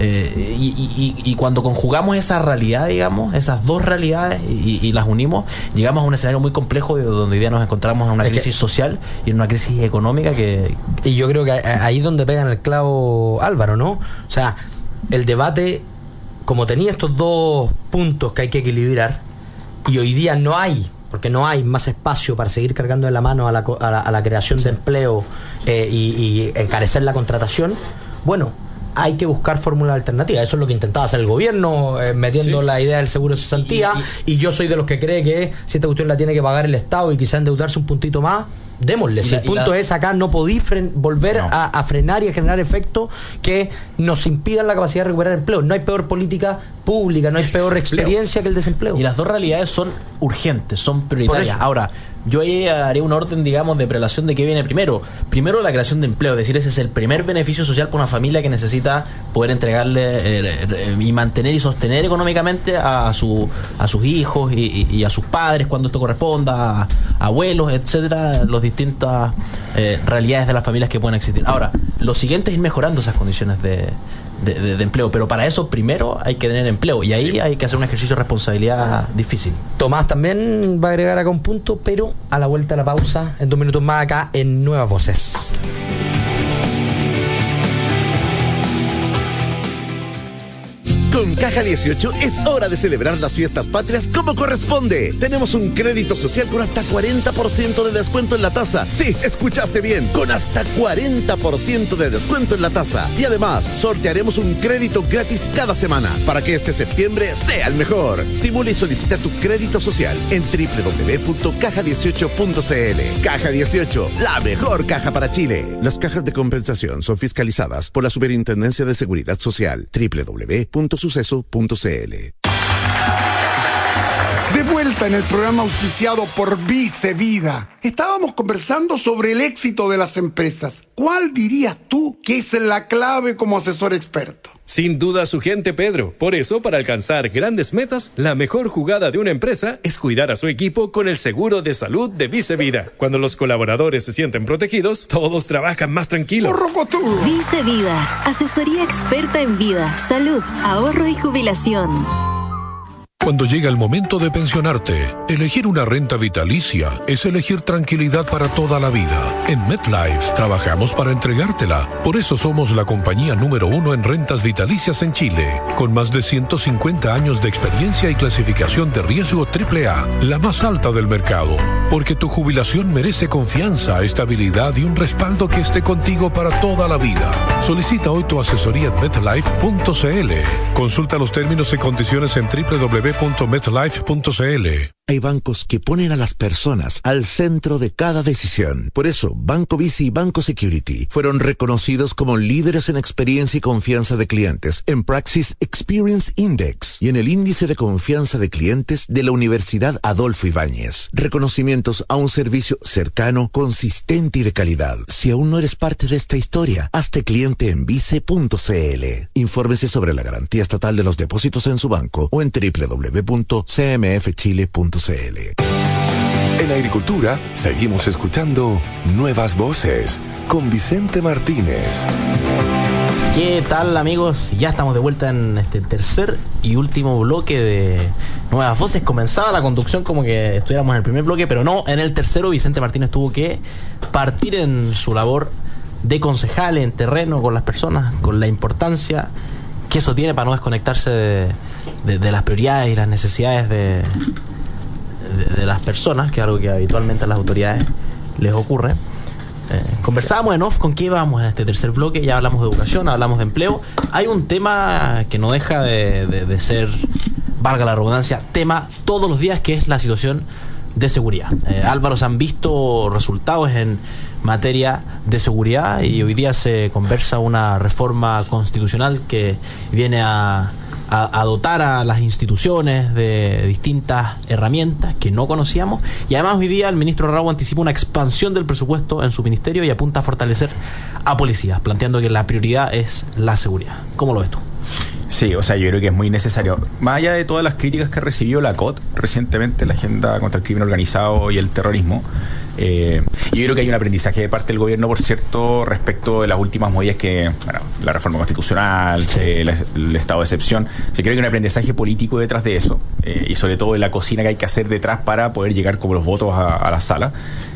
Y cuando conjugamos esa realidad, digamos, esas dos realidades y las unimos, llegamos a un escenario muy complejo donde hoy día nos encontramos en una crisis social y en una crisis económica Y yo creo que ahí es donde pegan el clavo, Álvaro, ¿no? O sea, el debate, como tenía estos dos puntos que hay que equilibrar, y hoy día no hay, porque no hay más espacio para seguir cargando de la mano a la creación de empleo y encarecer la contratación, bueno, hay que buscar fórmulas alternativas. Eso es lo que intentaba hacer el gobierno, metiendo la idea del seguro de cesantía, y yo soy de los que cree que si esta cuestión la tiene que pagar el Estado y quizá endeudarse un puntito más, démosle. Si el punto es acá, no podí volver a frenar y a generar efectos que nos impidan la capacidad de recuperar empleo. No hay peor política pública, no hay peor experiencia que el desempleo. Y las dos realidades son urgentes, son prioritarias. Ahora, yo ahí haría un orden, digamos, de prelación de qué viene primero. Primero, la creación de empleo, es decir, ese es el primer beneficio social para una familia que necesita poder entregarle y mantener y sostener económicamente a sus hijos y a sus padres cuando esto corresponda, a abuelos, etcétera, las distintas realidades de las familias que pueden existir. Ahora, lo siguiente es ir mejorando esas condiciones de de empleo. Pero para eso primero hay que tener empleo y ahí hay que hacer un ejercicio de responsabilidad difícil. Tomás también va a agregar acá un punto, pero a la vuelta de la pausa, en 2 minutos más acá en Nuevas Voces. Con Caja 18 es hora de celebrar las fiestas patrias como corresponde. Tenemos un crédito social con hasta 40% de descuento en la tasa. Sí, escuchaste bien, con hasta 40% de descuento en la tasa. Y además, sortearemos un crédito gratis cada semana para que este septiembre sea el mejor. Simula y solicita tu crédito social en www.caja18.cl. Caja 18, la mejor caja para Chile. Las cajas de compensación son fiscalizadas por la Superintendencia de Seguridad Social. www.suceso.cl. De vuelta en el programa auspiciado por Vice Vida. Estábamos conversando sobre el éxito de las empresas. ¿Cuál dirías tú que es la clave como asesor experto? Sin duda su gente, Pedro. Por eso, para alcanzar grandes metas, la mejor jugada de una empresa es cuidar a su equipo con el seguro de salud de Vice Vida. Cuando los colaboradores se sienten protegidos, todos trabajan más tranquilos. Vice Vida, asesoría experta en vida, salud, ahorro y jubilación. Cuando llega el momento de pensionarte, elegir una renta vitalicia es elegir tranquilidad para toda la vida. En MetLife trabajamos para entregártela. Por eso somos la compañía número 1 en rentas vitalicias en Chile, con más de 150 años de experiencia y clasificación de riesgo AAA, la más alta del mercado. Porque tu jubilación merece confianza, estabilidad y un respaldo que esté contigo para toda la vida. Solicita hoy tu asesoría en MetLife.cl. Consulta los términos y condiciones en www.metlife.cl. Hay bancos que ponen a las personas al centro de cada decisión. Por eso, Banco Vice y Banco Security fueron reconocidos como líderes en experiencia y confianza de clientes en Praxis Experience Index y en el índice de confianza de clientes de la Universidad Adolfo Ibáñez. Reconocimientos a un servicio cercano, consistente y de calidad. Si aún no eres parte de esta historia, hazte cliente en vice.cl. Infórmese sobre la garantía estatal de los depósitos en su banco o en www.cmfchile.cl. En agricultura, seguimos escuchando Nuevas Voces con Vicente Martínez. ¿Qué tal, amigos? Ya estamos de vuelta en este tercer y último bloque de Nuevas Voces. Comenzaba la conducción como que estuviéramos en el primer bloque, pero no, en el tercero Vicente Martínez tuvo que partir en su labor de concejal en terreno con las personas, con la importancia que eso tiene para no desconectarse de las prioridades y las necesidades de las personas, que es algo que habitualmente a las autoridades les ocurre. Conversábamos en off con qué íbamos en este tercer bloque. Ya hablamos de educación, hablamos de empleo. Hay un tema que no deja de ser, valga la redundancia, tema todos los días, que es la situación de seguridad. Álvaro, se han visto resultados en materia de seguridad y hoy día se conversa una reforma constitucional que viene a dotar a las instituciones de distintas herramientas que no conocíamos, y además hoy día el ministro Raúl anticipa una expansión del presupuesto en su ministerio y apunta a fortalecer a policías, planteando que la prioridad es la seguridad. ¿Cómo lo ves tú? Sí, o sea, yo creo que es muy necesario. Más allá de todas las críticas que recibió la COT recientemente, la Agenda contra el Crimen Organizado y el Terrorismo, yo creo que hay un aprendizaje de parte del gobierno, por cierto, respecto de las últimas medidas que, bueno, la reforma constitucional, el estado de excepción. Yo creo que hay un aprendizaje político detrás de eso, y sobre todo de la cocina que hay que hacer detrás para poder llegar como los votos a la sala.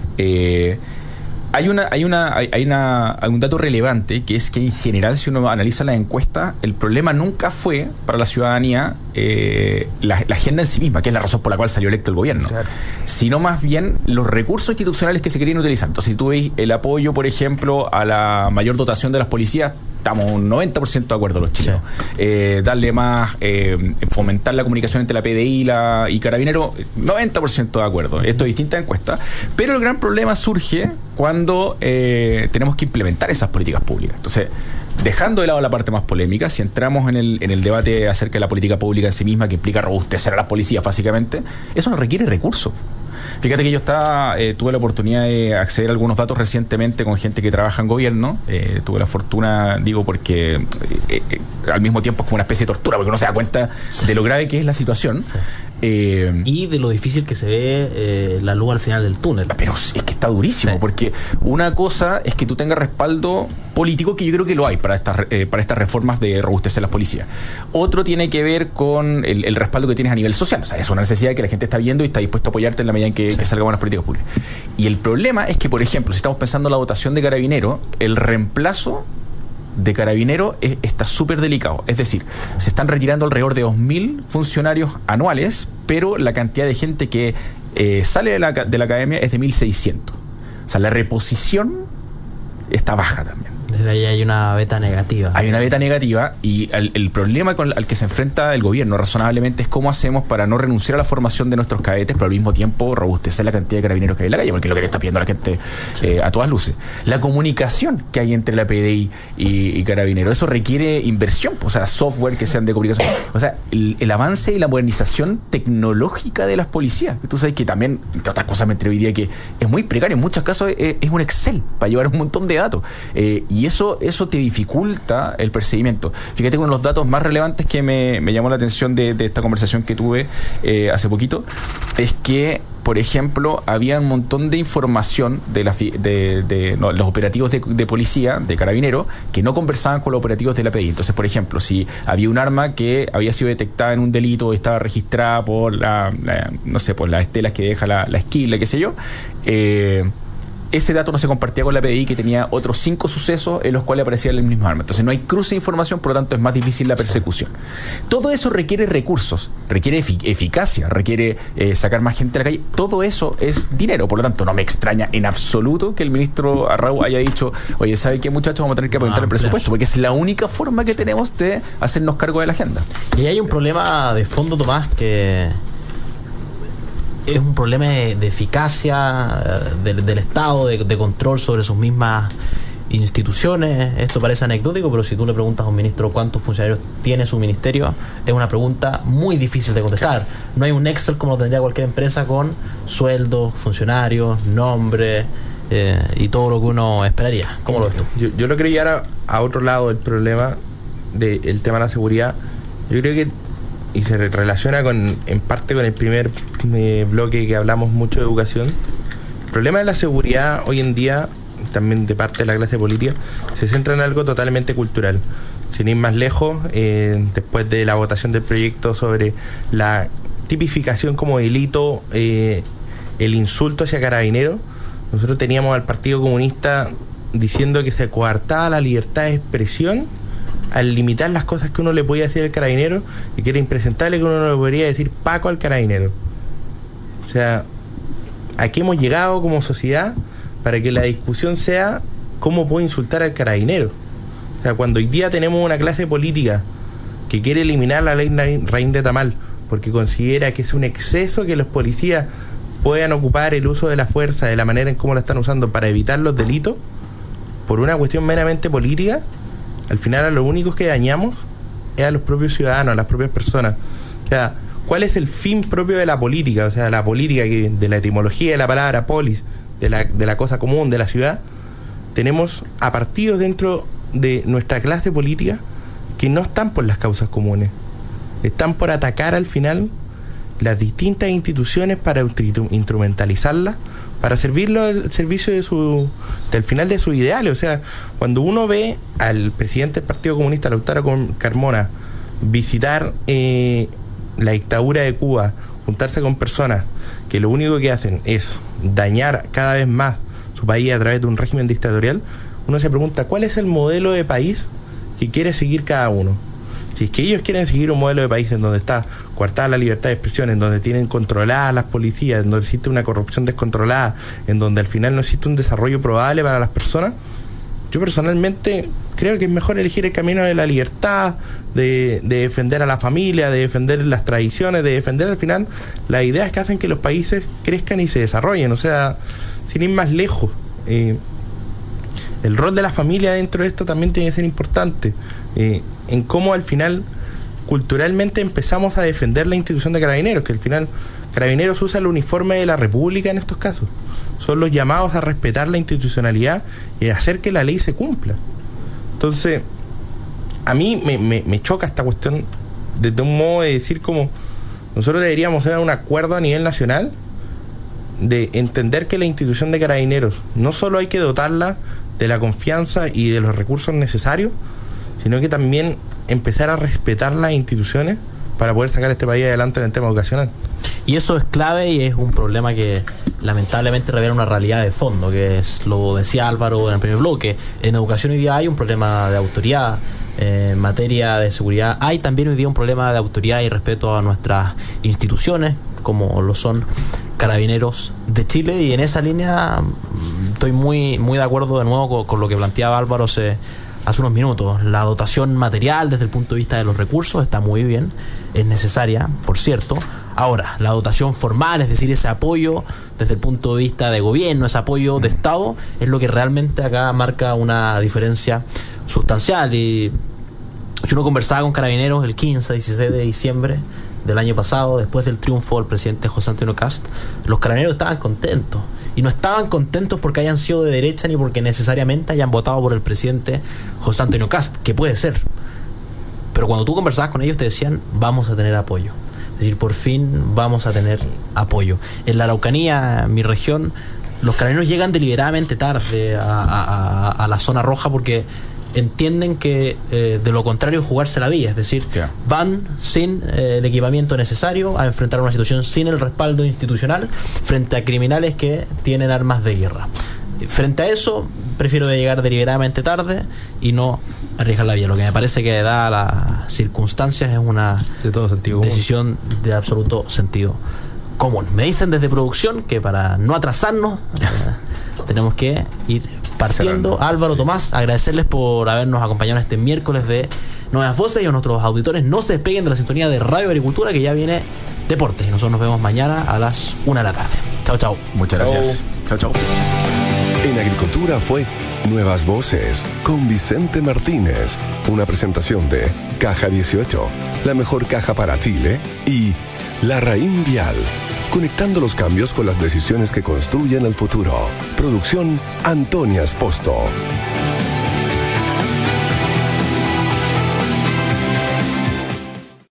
Hay un dato relevante, que es que en general, si uno analiza la encuesta, el problema nunca fue para la ciudadanía la agenda en sí misma, que es la razón por la cual salió electo el gobierno, claro, sino más bien los recursos institucionales que se querían utilizar. Entonces, si tú veis el apoyo, por ejemplo, a la mayor dotación de las policías, estamos un 90% de acuerdo los chilenos. Sí. Darle más, fomentar la comunicación entre la PDI y Carabineros, 90% de acuerdo. Esto es distinta encuesta. Pero el gran problema surge cuando tenemos que implementar esas políticas públicas. Entonces, dejando de lado la parte más polémica, si entramos en el debate acerca de la política pública en sí misma, que implica robustecer a las policías, básicamente, eso nos requiere recursos. Fíjate que yo tuve la oportunidad de acceder a algunos datos recientemente con gente que trabaja en gobierno. Tuve la fortuna, digo, porque al mismo tiempo es como una especie de tortura, porque uno se da cuenta de lo grave que es la situación. Sí. Y de lo difícil que se ve la luz al final del túnel. Pero es que está durísimo, porque una cosa es que tú tengas respaldo político, que yo creo que lo hay para estas reformas de robustecer las policías. Otro tiene que ver con el respaldo que tienes a nivel social. O sea, es una necesidad que la gente está viendo y está dispuesto a apoyarte en la medida en que salgan buenas políticas públicas. Y el problema es que, por ejemplo, si estamos pensando en la votación de Carabinero, el reemplazo de Carabinero está súper delicado. Es decir, se están retirando alrededor de 2.000 funcionarios anuales, pero la cantidad de gente que sale de la academia es de 1.600. O sea, la reposición está baja también. Desde ahí hay una beta negativa. Hay una beta negativa, y el problema al que se enfrenta el gobierno razonablemente es cómo hacemos para no renunciar a la formación de nuestros cadetes, pero al mismo tiempo robustecer la cantidad de carabineros que hay en la calle, porque es lo que le está pidiendo a la gente a todas luces. La comunicación que hay entre la PDI y Carabineros, eso requiere inversión, o sea, software que sean de comunicación. O sea, el avance y la modernización tecnológica de las policías. Tú sabes que también, entre otras cosas, me atrevería que es muy precario. En muchos casos es un Excel para llevar un montón de datos. Y eso te dificulta el procedimiento. Fíjate que uno de los datos más relevantes que me llamó la atención de esta conversación que tuve hace poquito es que, por ejemplo, había un montón de información de los operativos de policía, de Carabineros, que no conversaban con los operativos de la PDI. Entonces, por ejemplo, si había un arma que había sido detectada en un delito y estaba registrada por por las estelas que deja la esquila, qué sé yo, ese dato no se compartía con la PDI, que tenía otros 5 sucesos en los cuales aparecía el mismo arma. Entonces no hay cruce de información, por lo tanto es más difícil la persecución. Todo eso requiere recursos, requiere eficacia, requiere sacar más gente a la calle. Todo eso es dinero, por lo tanto no me extraña en absoluto que el ministro Arrau haya dicho: oye, ¿sabe qué, muchachos? Vamos a tener que aumentar el presupuesto, porque es la única forma que tenemos de hacernos cargo de la agenda. Y hay un problema de fondo, Tomás, que es un problema de eficacia del Estado, de control sobre sus mismas instituciones. Esto parece anecdótico, pero si tú le preguntas a un ministro cuántos funcionarios tiene su ministerio, es una pregunta muy difícil de contestar. No hay un Excel como lo tendría cualquier empresa con sueldos, funcionarios, nombres y todo lo que uno esperaría. ¿Cómo lo ves tú? Yo lo quería llevar a otro lado del problema del tema de la seguridad. Yo creo que, y se relaciona en parte con el primer bloque que hablamos mucho de educación, el problema de la seguridad hoy en día, también de parte de la clase política, se centra en algo totalmente cultural. Sin ir más lejos, después de la votación del proyecto sobre la tipificación como delito, el insulto hacia Carabineros, nosotros teníamos al Partido Comunista diciendo que se coartaba la libertad de expresión al limitar las cosas que uno le podía decir al carabinero, y que era impresentable que uno no le podría decir Paco al carabinero. O sea, aquí hemos llegado como sociedad para que la discusión sea cómo puedo insultar al carabinero. O sea, cuando hoy día tenemos una clase política que quiere eliminar la ley Raín de Tamal porque considera que es un exceso que los policías puedan ocupar el uso de la fuerza de la manera en cómo la están usando para evitar los delitos, por una cuestión meramente política, al final a los únicos que dañamos es a los propios ciudadanos, a las propias personas. O sea, ¿cuál es el fin propio de la política? O sea, la política, que de la etimología de la palabra polis, de la cosa común, de la ciudad, tenemos a partidos dentro de nuestra clase política que no están por las causas comunes, están por atacar al final las distintas instituciones para instrumentalizarlas, para servirlo al servicio del final de sus ideales. O sea, cuando uno ve al presidente del Partido Comunista, Lautaro Carmona, visitar la dictadura de Cuba, juntarse con personas que lo único que hacen es dañar cada vez más su país a través de un régimen dictatorial, uno se pregunta cuál es el modelo de país que quiere seguir cada uno. Si es que ellos quieren seguir un modelo de país en donde está coartada la libertad de expresión, en donde tienen controladas las policías, en donde existe una corrupción descontrolada, en donde al final no existe un desarrollo probable para las personas, yo personalmente creo que es mejor elegir el camino de la libertad, de defender a la familia, de defender las tradiciones, de defender al final las ideas que hacen que los países crezcan y se desarrollen. O sea, sin ir más lejos, el rol de la familia dentro de esto también tiene que ser importante, en cómo al final culturalmente empezamos a defender la institución de Carabineros, que al final Carabineros usa el uniforme de la República en estos casos. Son los llamados a respetar la institucionalidad y a hacer que la ley se cumpla. Entonces, a mí me choca esta cuestión desde un modo de decir como nosotros deberíamos hacer un acuerdo a nivel nacional de entender que la institución de Carabineros no solo hay que dotarla de la confianza y de los recursos necesarios, sino que también empezar a respetar las instituciones para poder sacar este país adelante en el tema educacional. Y eso es clave y es un problema que lamentablemente revela una realidad de fondo, que es, lo decía Álvaro en el primer bloque, en educación hoy día hay un problema de autoridad, en materia de seguridad hay también hoy día un problema de autoridad y respeto a nuestras instituciones, como lo son Carabineros de Chile, y en esa línea estoy muy de acuerdo de nuevo con lo que planteaba Álvaro hace unos minutos. La dotación material desde el punto de vista de los recursos está muy bien, es necesaria, por cierto. Ahora, la dotación formal, es decir, ese apoyo desde el punto de vista de gobierno, ese apoyo de Estado, es lo que realmente acá marca una diferencia sustancial. Y si uno conversaba con Carabineros el 15, 16 de diciembre del año pasado, después del triunfo del presidente José Antonio Kast, los Carabineros estaban contentos. Y no estaban contentos porque hayan sido de derecha ni porque necesariamente hayan votado por el presidente José Antonio Kast, que puede ser. Pero cuando tú conversabas con ellos te decían, vamos a tener apoyo. Es decir, por fin vamos a tener apoyo. En la Araucanía, mi región, los Carabineros llegan deliberadamente tarde a la zona roja porque entienden que de lo contrario es jugarse la vida, es decir, van sin el equipamiento necesario a enfrentar una situación sin el respaldo institucional frente a criminales que tienen armas de guerra. Frente a eso, prefiero llegar deliberadamente tarde y no arriesgar la vida. Lo que me parece que da las circunstancias es una decisión de absoluto sentido común. Me dicen desde producción que para no atrasarnos tenemos que ir partiendo. Álvaro, Tomás, agradecerles por habernos acompañado este miércoles de Nuevas Voces, y a nuestros auditores no se despeguen de la sintonía de Radio Agricultura, que ya viene Deportes, y nosotros nos vemos mañana a las 1 de la tarde. Chao. Muchas gracias. Chao. En Agricultura fue Nuevas Voces con Vicente Martínez, una presentación de Caja 18, la mejor caja para Chile, y La Raín Vial, conectando los cambios con las decisiones que construyen el futuro. Producción Antonia Esposto.